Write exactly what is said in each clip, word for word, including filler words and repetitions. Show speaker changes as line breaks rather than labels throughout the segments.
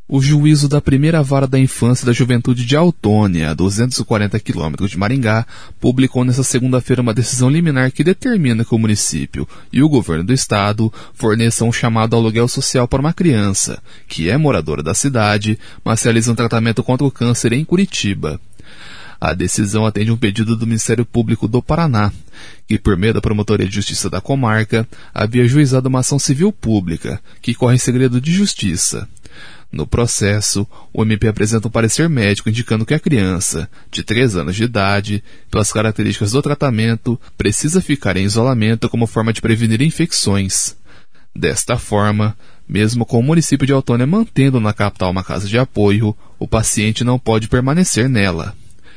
O juízo da primeira vara da infância e da juventude de Autônia, a duzentos e quarenta quilômetros de Maringá, publicou nesta segunda-feira uma decisão liminar que determina que o município e o governo do estado forneçam um chamado aluguel social para uma criança, que é moradora da cidade, mas realiza um tratamento contra o câncer em Curitiba. A decisão atende um pedido do Ministério Público do Paraná, que, por meio da Promotoria de Justiça da comarca, havia juizado uma ação civil pública, que corre em segredo de justiça. No processo, o M P apresenta um parecer médico indicando que a criança, de três anos de idade, pelas características do tratamento, precisa ficar em isolamento como forma de prevenir infecções. Desta forma, mesmo com o município de Autônia mantendo na capital uma casa de apoio, o paciente não pode permanecer nela.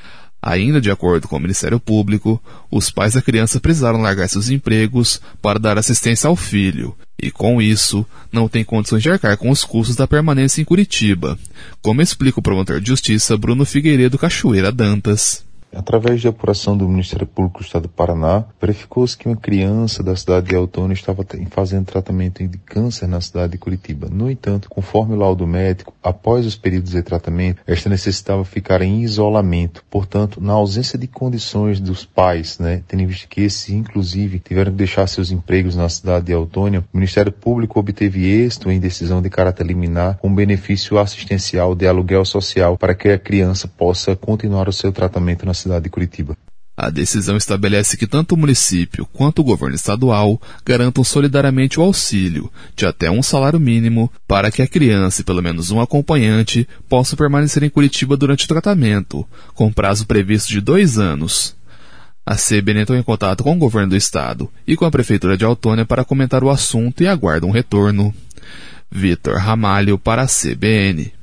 Ainda de acordo com o Ministério Público, os pais da criança precisaram largar seus empregos para dar assistência ao filho, e com isso, não têm condições de arcar com os custos da permanência em Curitiba, como explica o promotor de justiça Bruno Figueiredo Cachoeira Dantas.
Através de apuração do Ministério Público do Estado do Paraná, verificou-se que uma criança da cidade de Autônia estava fazendo tratamento de câncer na cidade de Curitiba. No entanto, conforme o laudo médico, após os períodos de tratamento, esta necessitava ficar em isolamento. Portanto, na ausência de condições dos pais, né, tendo visto que esses, inclusive, tiveram que deixar seus empregos na cidade de Autônia, o Ministério Público obteve êxito em decisão de caráter liminar com benefício assistencial de aluguel social para que a criança possa continuar o seu tratamento na cidade de Curitiba.
A decisão estabelece que tanto o município quanto o governo estadual garantam solidariamente o auxílio de até um salário mínimo para que a criança e pelo menos um acompanhante possam permanecer em Curitiba durante o tratamento, com prazo previsto de dois anos. A C B N entrou em contato com o governo do estado e com a prefeitura de Autônia para comentar o assunto e aguarda um retorno. Vitor Ramalho para a C B N.